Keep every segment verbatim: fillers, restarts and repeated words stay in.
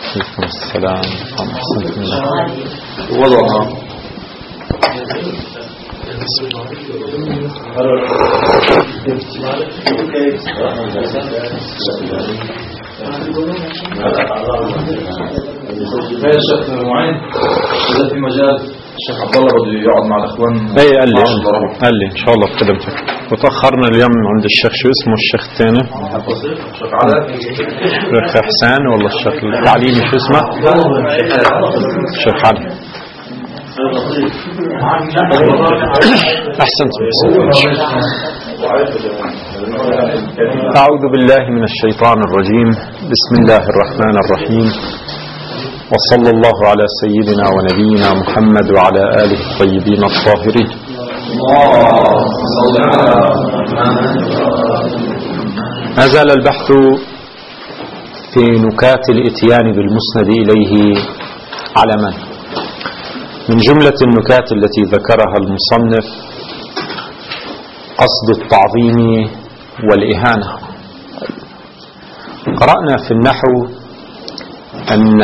عليكم السلام. وضعها هذا الشيخ معين إذا في مجال الشيخ عبد الله بده يقعد مع الأخوان. اي قال لي قال لي إن شاء الله بخدمتك. وتأخرنا اليوم عند الشيخ شو اسمه الشيخ الثاني؟ الشيخ علاء الشيخ حسان ولا الشيخ التعليمي شو اسمه؟ الشيخ علي. أحسنت. أعوذ بالله من الشيطان الرجيم. بسم الله الرحمن الرحيم. وصلى الله على سيدنا ونبينا محمد وعلى آله الطيبين الطاهرين. ما زال البحث في نكات الإتيان بالمسند إليه علما. من جملة النكات التي ذكرها المصنف قصد التعظيم والإهانة. قرأنا في النحو أن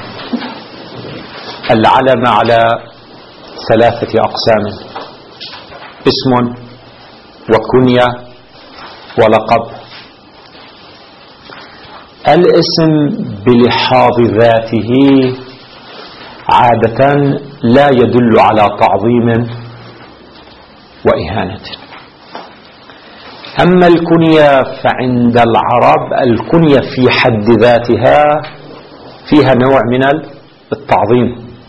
العلم على ثلاثة أقسام: اسم وكنية ولقب. الاسم بلحاظ ذاته عادة لا يدل على تعظيم وإهانة. أما الكنية فعند العرب الكنية في حد ذاتها فيها نوع من التعظيم.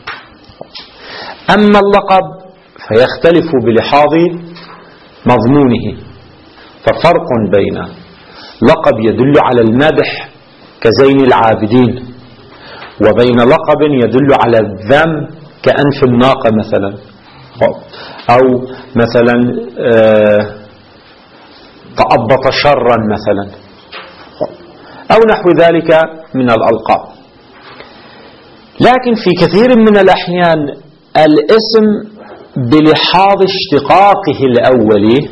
أما اللقب فيختلف بلحاظ مضمونه، ففرق بين لقب يدل على المدح كزين العابدين وبين لقب يدل على الذم كأنف الناقة مثلا، أو مثلا تأبط شرا مثلا، أو نحو ذلك من الألقاب. لكن في كثير من الأحيان الاسم بلحاظ اشتقاقه الأولي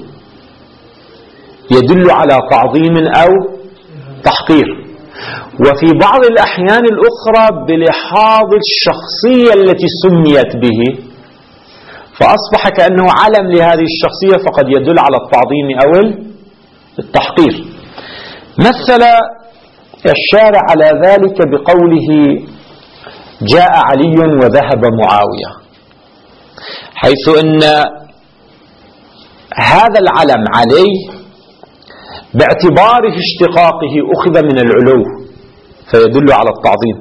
يدل على تعظيم أو تحقير، وفي بعض الأحيان الأخرى بلحاظ الشخصية التي سميت به، فأصبح كأنه علم لهذه الشخصية فقد يدل على التعظيم أو التحقير. مثل الشارع على ذلك بقوله جاء علي وذهب معاوية، حيث أن هذا العلم علي باعتباره اشتقاقه أخذ من العلو فيدل على التعظيم،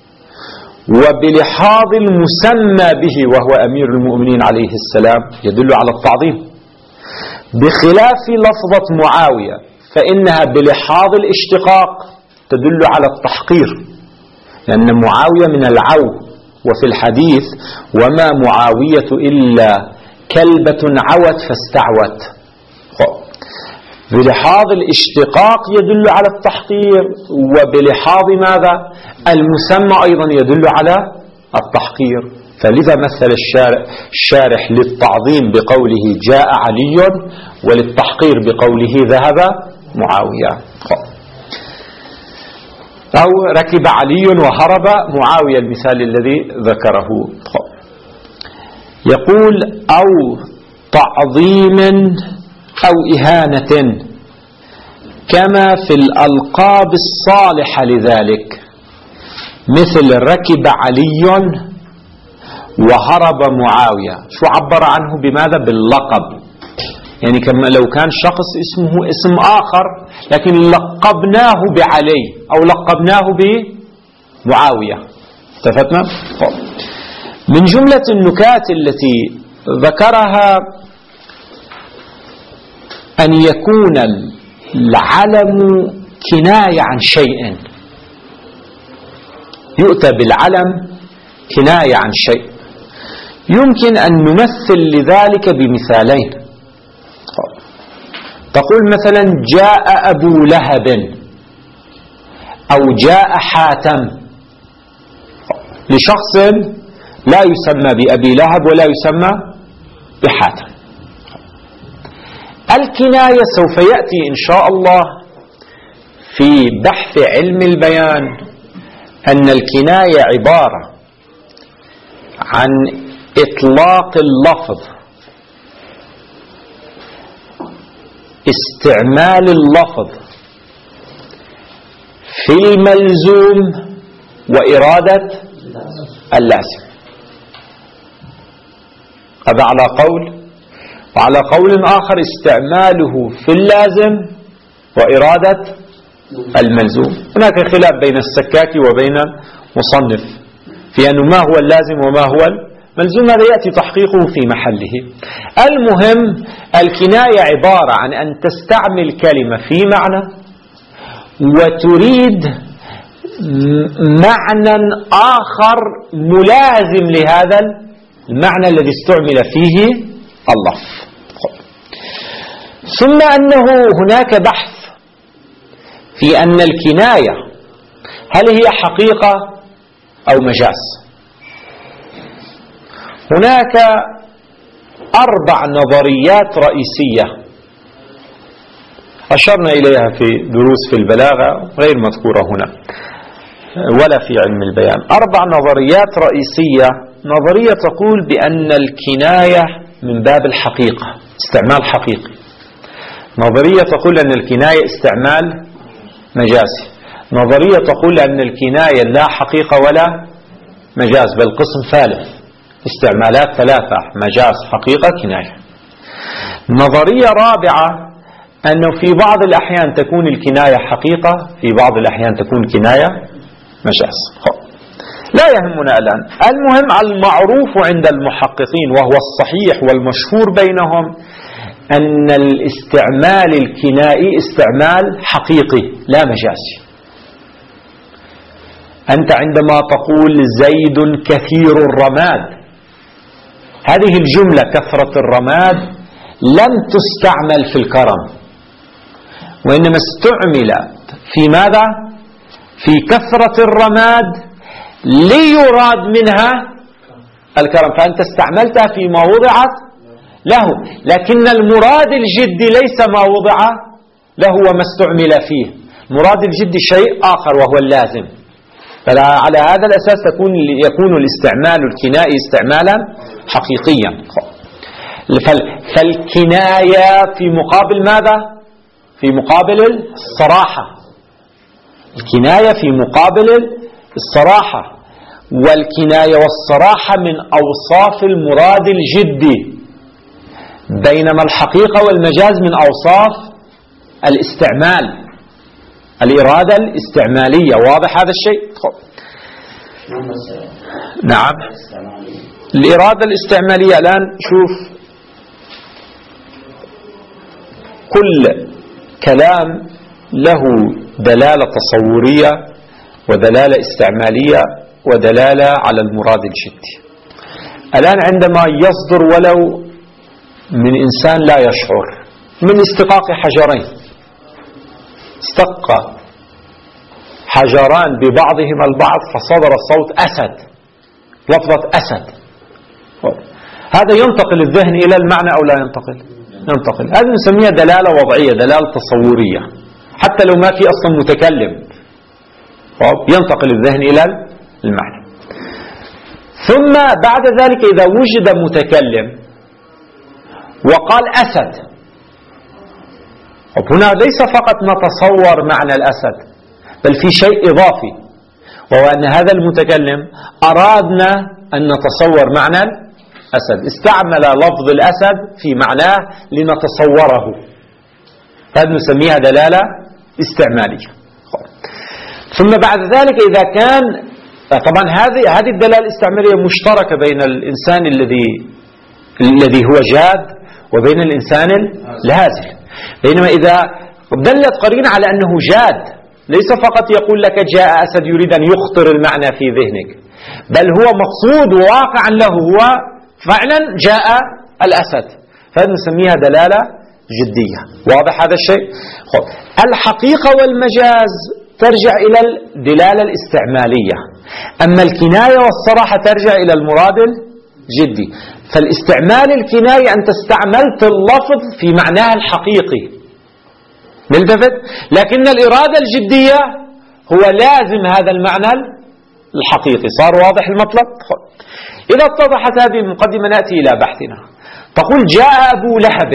وبلحاظ المسمى به وهو أمير المؤمنين عليه السلام يدل على التعظيم، بخلاف لفظة معاوية فإنها بلحاظ الاشتقاق تدل على التحقير، لأن معاوية من العو، وفي الحديث وما معاوية إلا كلبة عوت فاستعوت. بلحاظ الاشتقاق يدل على التحقير، وبلحاظ ماذا؟ المسمى أيضا يدل على التحقير. فلذا مثل الشارح, الشارح للتعظيم بقوله جاء علي، وللتحقير بقوله ذهب معاوية. أو ركب علي وهرب معاوية، المثال الذي ذكره. يقول أو تعظيم أو إهانة، كما في الألقاب الصالحة لذلك، مثل ركب علي وهرب معاوية. شو عبر عنه بماذا؟ باللقب، يعني كما لو كان شخص اسمه اسم آخر لكن لقبناه بعلي أو لقبناه بمعاوية. اتفقنا؟ من جملة النكات التي ذكرها أن يكون العلم كناية عن شيء، يؤتى بالعلم كناية عن شيء. يمكن أن نمثل لذلك بمثالين. تقول مثلا جاء أبو لهب أو جاء حاتم لشخص لا يسمى بأبي لهب ولا يسمى بحاتم. الكناية سوف يأتي إن شاء الله في بحث علم البيان أن الكناية عبارة عن إطلاق اللفظ، استعمال اللفظ في الملزوم وإرادة اللازم. هذا على قول، وعلى قول آخر استعماله في اللازم وإرادة الملزوم. هناك خلاف بين السكاكي وبين مصنف في أنه ما هو اللازم وما هو الملزوم، هذا يأتي تحقيقه في محله. المهم الكناية عبارة عن أن تستعمل كلمة في معنى وتريد معنى آخر ملازم لهذا المعنى الذي استعمل فيه اللفظ. ثم أنه هناك بحث في أن الكناية هل هي حقيقة أو مجاز. هناك أربع نظريات رئيسية أشرنا إليها في دروس في البلاغة غير مذكورة هنا ولا في علم البيان. أربع نظريات رئيسية. نظرية تقول بأن الكناية من باب الحقيقة، استعمال حقيقي. نظرية تقول أن الكناية استعمال مجازي. نظرية تقول أن الكناية لا حقيقة ولا مجاز بل قسم ثالث، استعمالات ثلاثة، مجاز حقيقة كناية. نظرية رابعة أنه في بعض الأحيان تكون الكناية حقيقة، في بعض الأحيان تكون كناية مجاز. لا يهمنا الآن، المهم المعروف عند المحققين وهو الصحيح والمشهور بينهم أن الاستعمال الكنائي استعمال حقيقي لا مجازي. أنت عندما تقول زيد كثير الرماد، هذه الجملة كثرة الرماد لم تستعمل في الكرم، وإنما استعملت في ماذا؟ في كثرة الرماد ليراد منها الكرم، فأنت استعملتها فيما وضعت له، لكن المراد الجدي ليس ما وضع له وما استعمل فيه. المراد الجدي شيء آخر وهو اللازم. فعلى هذا الأساس تكون يكون الاستعمال الكنائي استعمالا حقيقيا. فالكناية في مقابل ماذا؟ في مقابل الصراحة. الكناية في مقابل الصراحة، والكناية والصراحة من أوصاف المراد الجدي، بينما الحقيقة والمجاز من أوصاف الاستعمال، الإرادة الاستعمالية. واضح هذا الشيء؟ نعم، الإرادة الاستعمالية. الآن شوف، كل كلام له دلالة تصورية ودلالة استعمالية ودلالة على المراد الجدي. الآن عندما يصدر ولو من إنسان لا يشعر من استقاق حجرين، استق حجران ببعضهما البعض فصدر صوت أسد، لفظة أسد، هذا ينتقل الذهن إلى المعنى أو لا ينتقل؟ ينتقل. هذه نسميها دلالة وضعية، دلالة تصورية، حتى لو ما في أصلا متكلم ينتقل الذهن إلى المعنى. ثم بعد ذلك إذا وجد متكلم وقال أسد، هنا ليس فقط نتصور معنى الأسد بل في شيء إضافي، وهو أن هذا المتكلم أرادنا أن نتصور معنى الأسد، استعمل لفظ الأسد في معناه لنتصوره، هذا نسميها دلالة استعمالية. ثم بعد ذلك إذا كان طبعا هذه هذه الدلالة الاستعمالية مشتركة بين الإنسان الذي الذي هو جاد وبين الإنسان الهازل، بينما إذا دلت قرينة على أنه جاد ليس فقط يقول لك جاء أسد يريد أن يخطر المعنى في ذهنك، بل هو مقصود وواقعا له هو فعلا جاء الأسد، فهذا نسميها دلالة جدية. واضح هذا الشيء؟ الحقيقة والمجاز ترجع إلى الدلالة الاستعمالية، أما الكناية والصراحة ترجع إلى المراد الجدي. فالاستعمال الكناية أنت استعملت اللفظ في معناه الحقيقي ملتفت، لكن الإرادة الجدية هو لازم هذا المعنى الحقيقي. صار واضح المطلب؟ إذا اتضحت هذه المقدمة نأتي إلى بحثنا. تقول جاء أبو لهب.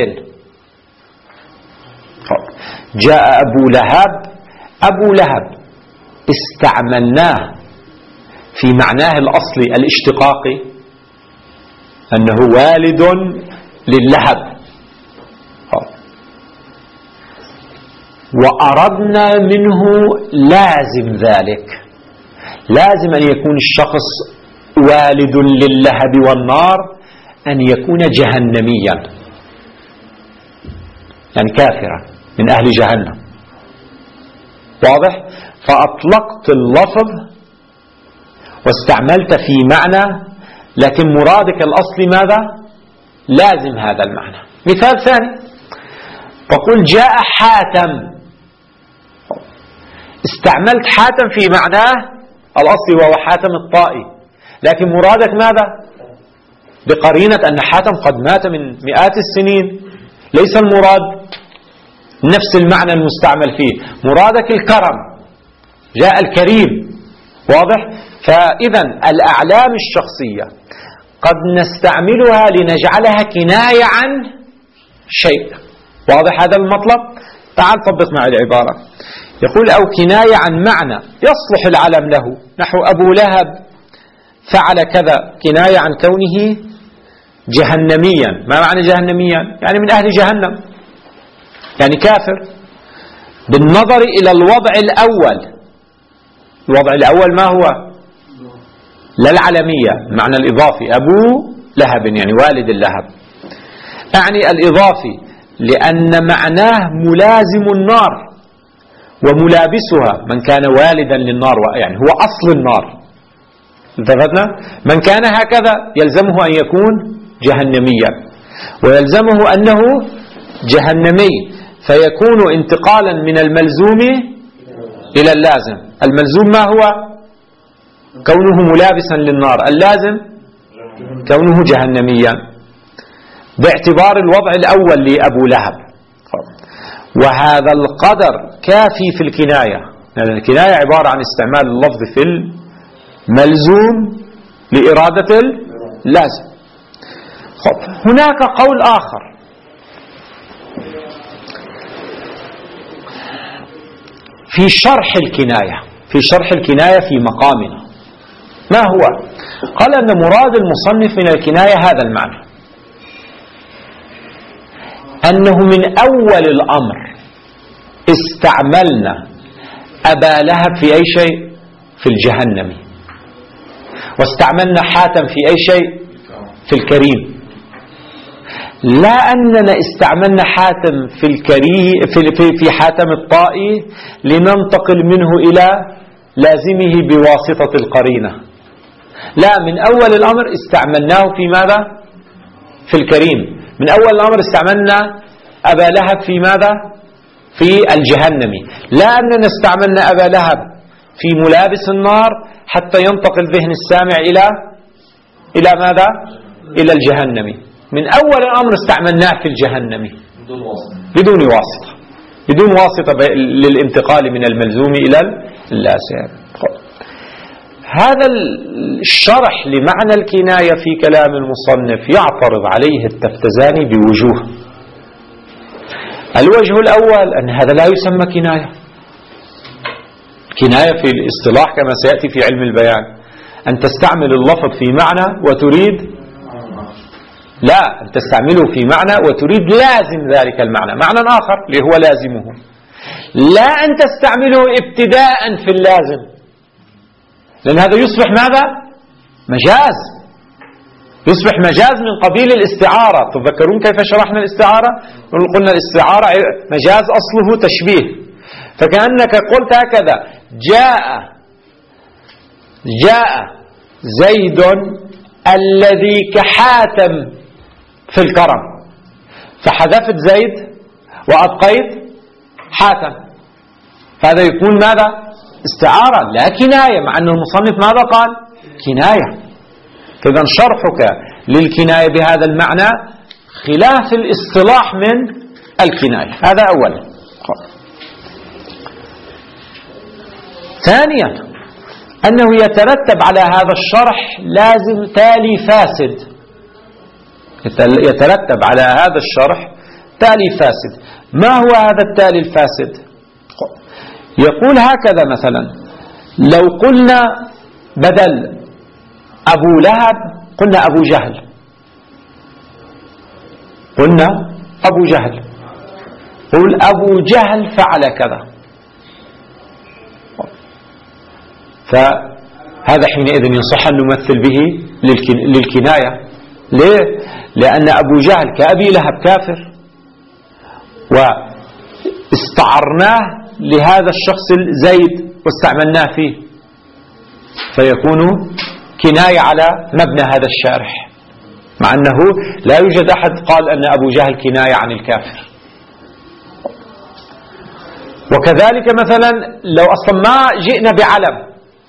جاء أبو لهب. أبو لهب استعملناه في معناه الأصلي الاشتقاقي أنه والد للهب، وأردنا منه لازم ذلك، لازم أن يكون الشخص والد للهب والنار، أن يكون جهنميا، يعني كافرا من أهل جهنم. واضح؟ فأطلقت اللفظ واستعملت في معنى، لكن مرادك الأصلي ماذا؟ لازم هذا المعنى. مثال ثاني، تقول جاء حاتم. استعملت حاتم في معناه الأصلي وهو حاتم الطائي، لكن مرادك ماذا؟ بقرينة أن حاتم قد مات من مئات السنين، ليس المراد نفس المعنى المستعمل فيه، مرادك الكرم، جاء الكريم. واضح؟ فإذا الأعلام الشخصية قد نستعملها لنجعلها كناية عن شيء. واضح هذا المطلب؟ تعال طبق مع العبارة. يقول أو كناية عن معنى يصلح العلم له، نحو أبو لهب فعل كذا، كناية عن كونه جهنميا. ما معنى جهنميا؟ يعني من أهل جهنم، يعني كافر. بالنظر إلى الوضع الأول، الوضع الأول ما هو؟ لا العلمية، المعنى الإضافي، أبو لهب يعني والد اللهب، أعني الإضافي، لأن معناه ملازم النار وملابسها، من كان والدا للنار يعني هو أصل النار. انتبهنا؟ من كان هكذا يلزمه أن يكون جهنميا، ويلزمه أنه جهنمي، فيكون انتقالا من الملزوم إلى اللازم. الملزوم ما هو؟ كونه ملابسا للنار، اللازم كونه جهنميا، باعتبار الوضع الأول لأبو لهب. وهذا القدر كافي في الكناية، لأن الكناية عبارة عن استعمال اللفظ في الملزوم لإرادة اللازم. هناك قول آخر، في شرح الكناية، في شرح الكناية في مقامنا، ما هو؟ قال أن مراد المصنف من الكناية هذا المعنى، أنه من أول الأمر استعملنا أبا لهب في أي شيء؟ في الجهنم، واستعملنا حاتم في أي شيء؟ في الكريم. لا أننا استعملنا حاتم في الكريم في في حاتم الطائي لننتقل منه إلى لازمه بواسطة القرينة، لا، من أول الأمر استعملناه في ماذا؟ في الكريم. من أول الأمر استعملنا أبا لهب في ماذا؟ في الجهنمي. لا أننا استعملنا أبا لهب في ملابس النار حتى ينتقل ذهن السامع إلى إلى ماذا؟ إلى الجهنمي. من أول الأمر استعملناه في الجهنمي بدون واسطة، بدون واسطة للانتقال من الملزوم إلى اللازم. هذا الشرح لمعنى الكناية في كلام المصنف يعترض عليه التفتزاني بوجوه. الوجه الأول أن هذا لا يسمى كناية. كناية في الاصطلاح كما سيأتي في علم البيان أن تستعمل اللفظ في معنى وتريد، لا، أن تستعمله في معنى وتريد لازم ذلك المعنى، معنى آخر اللي هو لازمه، لا أن تستعمله ابتداء في اللازم، لأن هذا يصبح ماذا؟ مجاز، يصبح مجاز من قبيل الاستعارة. تذكرون كيف شرحنا الاستعارة؟ قلنا الاستعارة مجاز أصله تشبيه، فكأنك قلت هكذا: جاء جاء زيد الذي كحاتم في الكرم، فحذفت زيد وأبقيت حاتم، فهذا يكون ماذا؟ استعارة لا كناية، مع أن المصنف ماذا قال؟ كناية. فإذا شرحك للكناية بهذا المعنى خلاف الاصطلاح من الكناية، هذا أولا. ثانيا أنه يترتب على هذا الشرح لازم تالي فاسد، يترتب على هذا الشرح تالي فاسد. ما هو هذا التالي الفاسد؟ يقول هكذا مثلا: لو قلنا بدل أبو لهب قلنا أبو جهل، قلنا أبو جهل، قل أبو جهل فعل كذا، فهذا حينئذ يصح أن نمثل به للكناية. ليه؟ لأن أبو جهل كأبي لهب كافر، واستعرناه لهذا الشخص زيد واستعملناه فيه، فيكون كناية على مبنى هذا الشارح، مع أنه لا يوجد أحد قال أن أبو جهل كناية عن الكافر. وكذلك مثلا لو أصلا ما جئنا بعلم،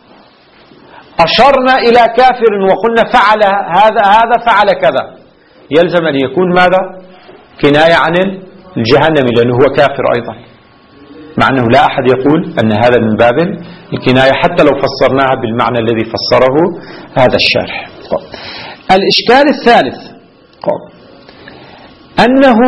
أشرنا إلى كافر وقلنا فعل هذا هذا فعل كذا، يلزم أن يكون ماذا؟ كناية عن الجهنم، لأنه هو كافر أيضا، مع أنه لا أحد يقول أن هذا من باب الكناية حتى لو فسرناها بالمعنى الذي فسره هذا الشارح. الإشكال الثالث أنه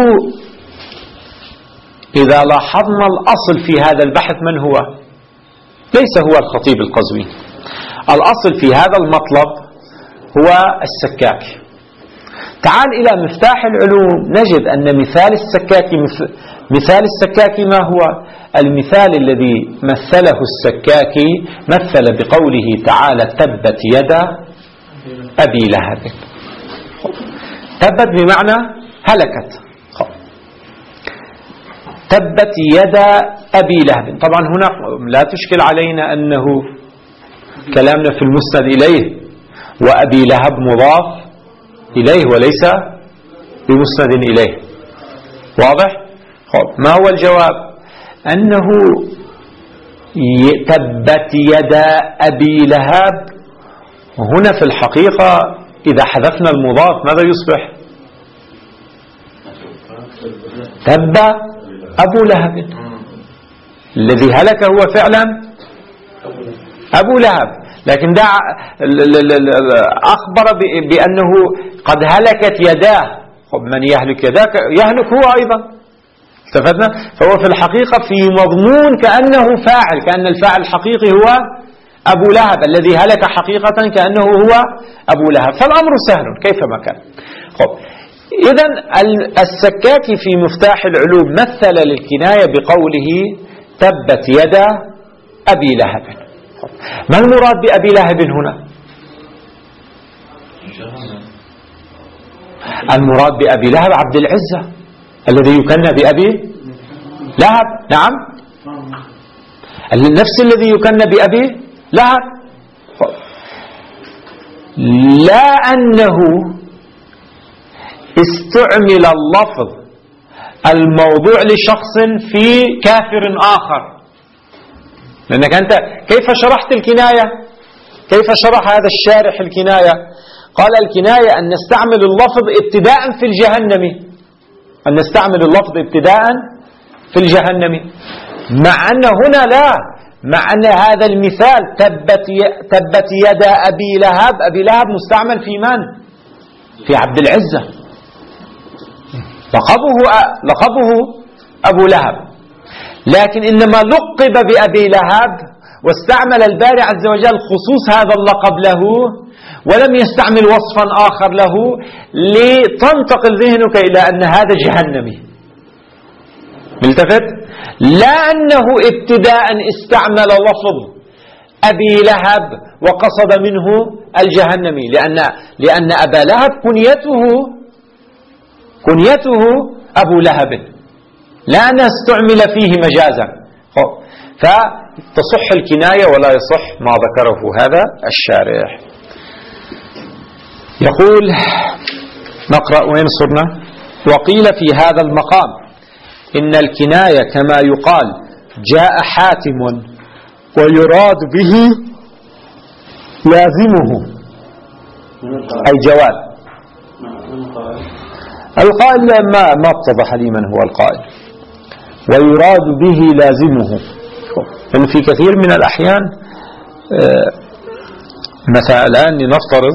إذا لاحظنا الأصل في هذا البحث من هو؟ ليس هو الخطيب القزويني، الأصل في هذا المطلب هو السكاك. تعال إلى مفتاح العلوم نجد أن مثال السكاك مثال السكاك ما هو؟ المثال الذي مثله السكاكي مثل بقوله تعالى: تبت يدا أبي لهب. تبت بمعنى هلكت، تبت يدا أبي لهب. طبعا هنا لا تشكل علينا أنه كلامنا في المسند إليه، وأبي لهب مضاف إليه وليس بمسند إليه، واضح؟ ما هو الجواب؟ أنه تبت يدا أبي لهب هنا في الحقيقة إذا حذفنا المضاف ماذا يصبح؟ تب أبو لهب، الذي هلك هو فعلا أبو لهب، لكن دع أخبر بأنه قد هلكت يداه. من يهلك يداك يهلك هو أيضا، استفدنا؟ فهو في الحقيقة في مضمون كأنه فاعل، كأن الفاعل الحقيقي هو أبو لهب، الذي هلك حقيقة كأنه هو أبو لهب، فالأمر سهل كيفما كان. إذن السكاكي في مفتاح العلوم مثل للكناية بقوله تبت يدا أبي لهب. ما المراد بأبي لهب هنا؟ المراد بأبي لهب عبد العزة الذي يكنى بأبي لهب، نعم، النفس الذي يكنى بأبي لهب، لا أنه استعمل اللفظ الموضوع لشخص في كافر آخر. لأنك أنت كيف شرحت الكناية؟ كيف شرح هذا الشارح الكناية؟ قال الكناية أن نستعمل اللفظ ابتداء في الجهنم، أن نستعمل اللفظ ابتداء في الجهنم، مع أن هنا لا، مع أن هذا المثال تبت تبت يدا أبي لهب، أبي لهب مستعمل في من؟ في عبد العزة، لقبه لقبه أبو لهب، لكن إنما لقب بأبي لهب واستعمل الباري عز وجل خصوص هذا اللقب له، ولم يستعمل وصفا آخر له لتنتقل ذهنك إلى أن هذا جهنمي. ملتفت؟ لا أنه ابتداء استعمل لفظ أبي لهب وقصد منه الجهنمي، لأن لأن أبا لهب كنيته كنيته أبو لهب، لا أن استعمل فيه مجازا، فتصح الكناية ولا يصح ما ذكره هذا الشارح. يقول نقرأ وين صرنا؟ وقيل في هذا المقام إن الكناية كما يقال جاء حاتم ويراد به لازمه أي جواد. القائل ما ما اتضح لي من هو القائل. ويراد به لازمه، إن في كثير من الأحيان مثلا الآن لنفترض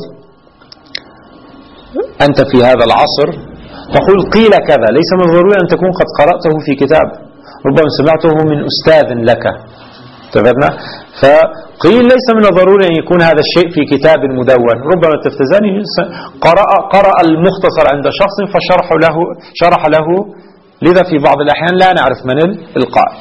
أنت في هذا العصر تقول قيل كذا، ليس من الضروري أن تكون قد قرأته في كتاب، ربما سمعته من أستاذ لك، اتفقنا؟ فقيل ليس من الضروري أن يكون هذا الشيء في كتاب مدون، ربما التفتزاني قرأ, قرأ المختصر عند شخص فشرح له شرح له، لذا في بعض الأحيان لا نعرف من القائل.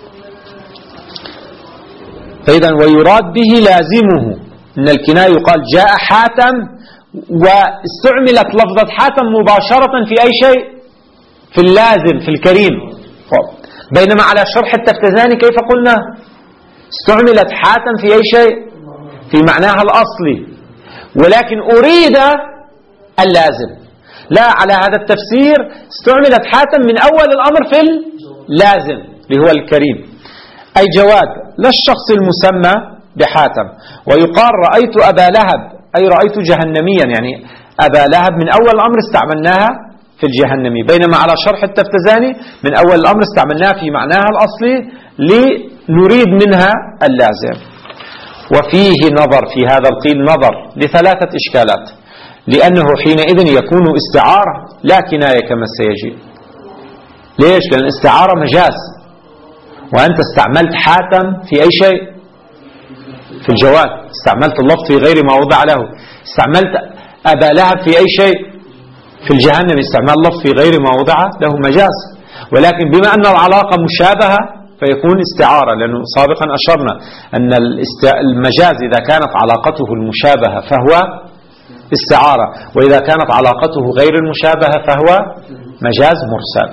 فإذا ويراد به لازمه، إن الكناية يقال جاء حاتم واستعملت لفظة حاتم مباشرة في أي شيء، في اللازم في الكريم. بينما على شرح التفتزاني كيف قلنا استعملت حاتم في أي شيء في معناها الأصلي، ولكن أريد اللازم. لا، على هذا التفسير استعملت حاتم من أول الأمر في اللازم اللي هو الكريم، أي جواد لا الشخص المسمى بحاتم. ويقال رأيت أبا لهب أي رأيت جهنميا، يعني أبا لهب من أول الأمر استعملناها في الجهنمي، بينما على شرح التفتزاني من أول الأمر استعملناها في معناها الأصلي لنريد منها اللازم. وفيه نظر في هذا القيل، نظر لثلاثة إشكالات، لأنه حينئذ يكون استعارة لا كناية كما سيجي. ليش؟ لأن الاستعارة مجاز، وأنت استعملت حاتم في أي شيء، في الجواد استعملت اللفظ في غير ما وضع له، استعملت أبا لهب في أي شيء، في الجهنم استعمال اللفظ في غير ما وضع له مجاز. ولكن بما أن العلاقة مشابهة فيكون استعارة، لأنه سابقا أشرنا أن المجاز إذا كانت علاقته المشابهة فهو استعارة، وإذا كانت علاقته غير المشابهة فهو مجاز مرسل.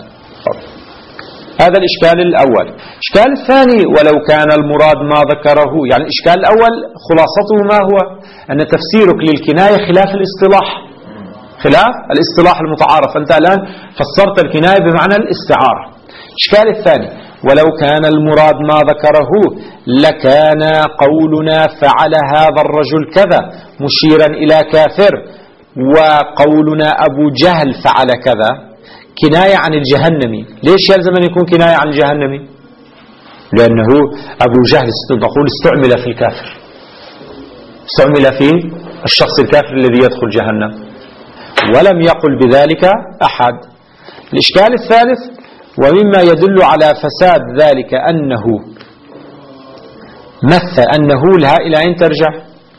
هذا الإشكال الأول. الإشكال الثاني ولو كان المراد ما ذكره، يعني الإشكال الأول خلاصته ما هو؟ أن تفسيرك للكناية خلاف الاصطلاح، خلاف الاصطلاح المتعارف. أنت الآن فسرت الكناية بمعنى الاستعارة. الإشكال الثاني ولو كان المراد ما ذكره لكان قولنا فعل هذا الرجل كذا مشيرا إلى كافر، وقولنا أبو جهل فعل كذا كناية عن الجهنمي. ليش يلزم أن يكون كناية عن الجهنمي؟ لأنه أبو جهل نقول استعمل في الكافر، استعمل في الشخص الكافر الذي يدخل جهنم، ولم يقل بذلك أحد. الإشكال الثالث ومما يدل على فساد ذلك أنه مثل أنه لها إلى أين ترجع؟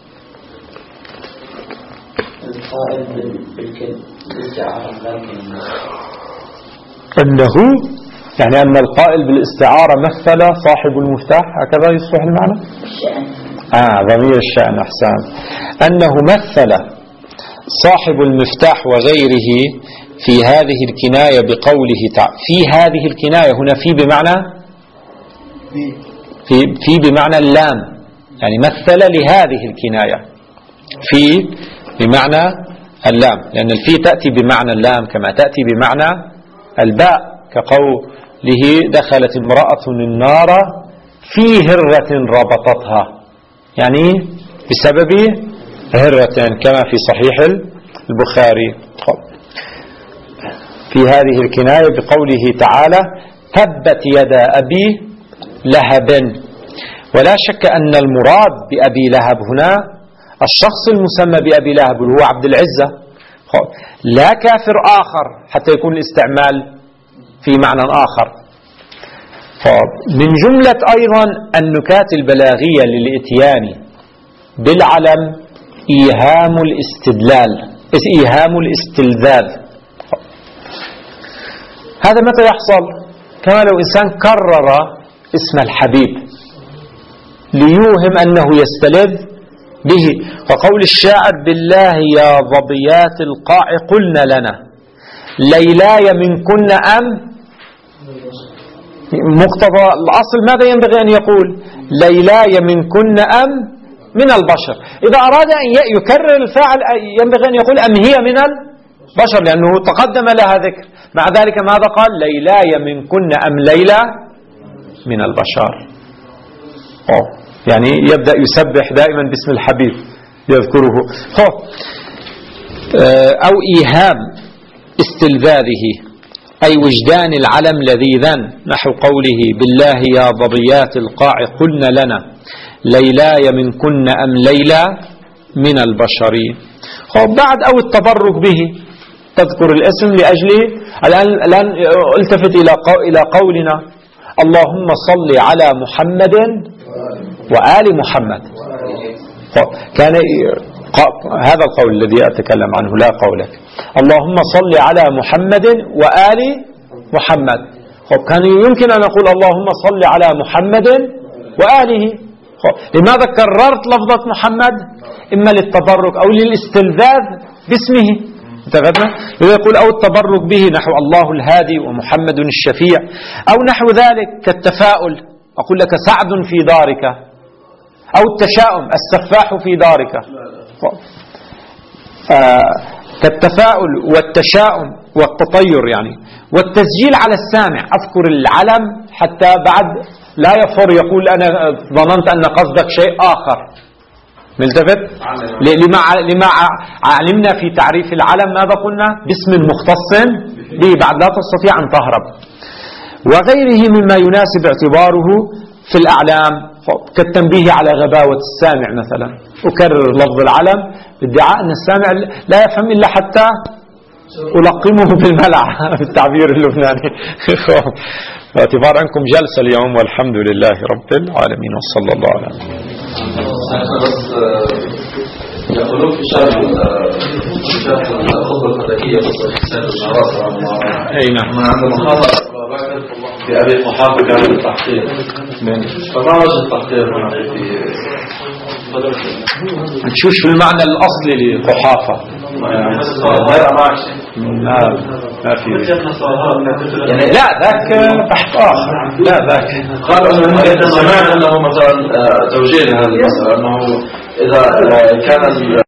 أنه يعني أن القائل بالاستعارة مثل صاحب المفتاح، هكذا يصبح المعنى؟ آه ضمير الشأن، أحسن. أنه مثل صاحب المفتاح وغيره في هذه الكناية بقوله تعالى، في هذه الكناية هنا في بمعنى في, في بمعنى اللام، يعني مثل لهذه الكناية في بمعنى اللام، لأن الفي تأتي بمعنى اللام كما تأتي بمعنى الباء، كقوله دخلت امرأة النار في هرة ربطتها، يعني بسبب هرة كما في صحيح البخاري. في هذه الكناية بقوله تعالى تبت يدا أبي لهب. ولا شك أن المراد بأبي لهب هنا الشخص المسمى بأبي لهب هو عبد العزة، لا كافر آخر حتى يكون الاستعمال في معنى آخر. من جملة أيضا النكات البلاغية للإتيان بالعلم إيهام الاستدلال، إيهام الاستلذاذ. هذا متى يحصل؟ كما لو إنسان كرر اسم الحبيب ليوهم أنه يستلذ به، وقول الشاعر بالله يا ظبيات القاع قلنا لنا ليلاي منكن أم، مقتضى الأصل ماذا ينبغي أن يقول؟ ليلاي منكن أم من البشر. إذا أراد أن يكرر الفاعل ينبغي أن يقول أم هي من البشر، لأنه تقدم لها ذكر. مع ذلك ماذا قال؟ ليلاي منكن أم ليلى من البشر. أوه. يعني يبدأ يسبح دائما باسم الحبيب يذكره. أو إيهام استلذاذه أي وجدان العلم لذيذا، نحو قوله بالله يا ضبيات القاع قلنا لنا ليلاي منكن أم ليلى من البشر. بعد أو التبرك به، تذكر الاسم لأجله. الآن الآن التفت إلى إلى قولنا اللهم صل على محمد وآل محمد. كان هذا القول الذي أتكلم عنه لا قولك. اللهم صل على محمد وآل محمد. كان يمكن أن أقول اللهم صل على محمد وآله. لماذا كررت لفظة محمد؟ إما للتبرك أو للاستلذاذ باسمه. انتبهنا؟ يقول أو التبرك به نحو الله الهادي ومحمد الشفيع، أو نحو ذلك كالتفاؤل، أقول لك سعد في دارك، أو التشاؤم السفاح في دارك. آه كالتفاؤل والتشاؤم والتطير يعني، والتسجيل على السامع. أذكر العلم حتى بعد لا يفر يقول أنا ظننت أن قصدك شيء آخر. ملتفت لما لما علمنا في تعريف العلم ماذا قلنا؟ باسم مختص به، بعد لا تستطيع أن تهرب. وغيره مما يناسب اعتباره في الأعلام كالتنبيه على غباوة السامع مثلا. أكرر لفظ العلم بادعاء أن السامع لا يفهم إلا حتى ألقمه بالملع بالتعبير اللبناني. باعتبار أنكم جلسة اليوم، والحمد لله رب العالمين وصلى الله على وسلم. بس يقولون في شرح شرح الخطبة الفلكية بس حسين الشراط أي نعم. ما عنده محاضرة في أبي قحافة كان التحقيق، فما وجه التحقيق هنا في نشوف شو المعنى الأصلي لقحافة؟ غير معش لا ما في يعني لا ذاك بحث آخر. لا ذاك قالوا أنه سمعنا أنه مثلا توجيه لهذه المسألة أنه إذا كان